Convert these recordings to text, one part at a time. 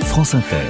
France Inter.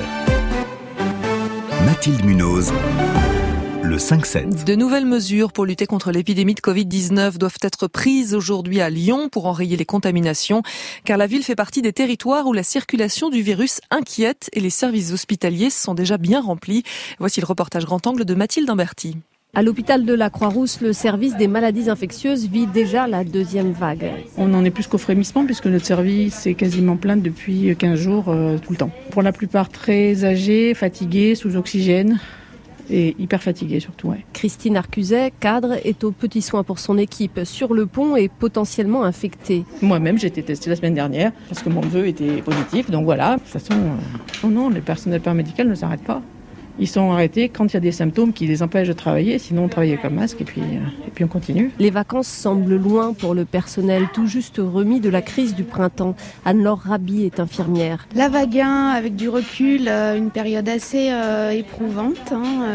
Mathilde Munoz. Le 5-7. De nouvelles mesures pour lutter contre l'épidémie de Covid-19 doivent être prises aujourd'hui à Lyon pour enrayer les contaminations, car la ville fait partie des territoires où la circulation du virus inquiète et les services hospitaliers sont déjà bien remplis. Voici le reportage grand angle de Mathilde Imberti. À l'hôpital de la Croix-Rousse, le service des maladies infectieuses vit déjà la deuxième vague. On en est plus qu'au frémissement puisque notre service est quasiment plein depuis 15 jours tout le temps. Pour la plupart très âgés, fatigués, sous oxygène et hyper fatigués surtout. Ouais. Christine Arcuset, cadre, est aux petits soins pour son équipe sur le pont et potentiellement infectée. Moi-même, j'ai été testée la semaine dernière parce que mon neveu était positif. Donc voilà, de toute façon, non, les personnels paramédicaux ne s'arrêtent pas. Ils sont arrêtés quand il y a des symptômes qui les empêchent de travailler, sinon on travaille avec un masque et puis on continue. Les vacances semblent loin pour le personnel, tout juste remis de la crise du printemps. Anne-Laure Rabi est infirmière. La vague 1, avec du recul, une période assez éprouvante,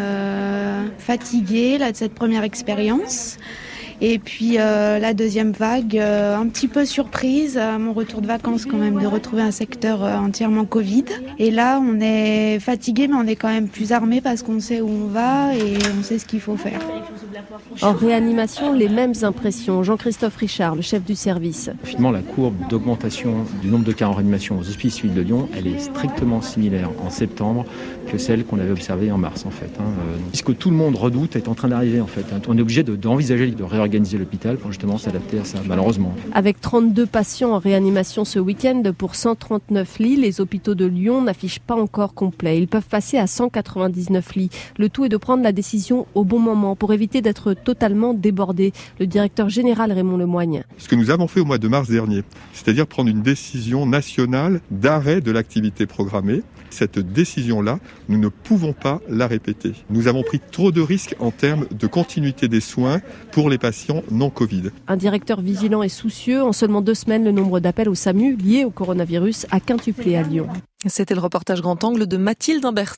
fatiguée là, de cette première expérience. Et puis la deuxième vague, un petit peu surprise à mon retour de vacances quand même, de retrouver un secteur entièrement Covid. Et là, on est fatigué, mais on est quand même plus armé parce qu'on sait où on va et on sait ce qu'il faut faire. En réanimation, les mêmes impressions. Jean-Christophe Richard, le chef du service. Finalement, la courbe d'augmentation du nombre de cas en réanimation aux hospices civils de Lyon, elle est strictement similaire en septembre que celle qu'on avait observée en mars en fait. Puisque tout le monde redoute est en train d'arriver en fait. On est obligé d'envisager de réorganiser l'hôpital pour justement s'adapter à ça, malheureusement. Avec 32 patients en réanimation ce week-end pour 139 lits, les hôpitaux de Lyon n'affichent pas encore complet. Ils peuvent passer à 199 lits. Le tout est de prendre la décision au bon moment pour éviter d'être totalement débordés. Le directeur général Raymond Lemoigne. Ce que nous avons fait au mois de mars dernier, c'est-à-dire prendre une décision nationale d'arrêt de l'activité programmée. Cette décision-là, nous ne pouvons pas la répéter. Nous avons pris trop de risques en termes de continuité des soins pour les patients non Covid. Un directeur vigilant et soucieux. En seulement 2 semaines, le nombre d'appels au SAMU liés au coronavirus a quintuplé à Lyon. C'était le reportage grand angle de Mathilde Imberti.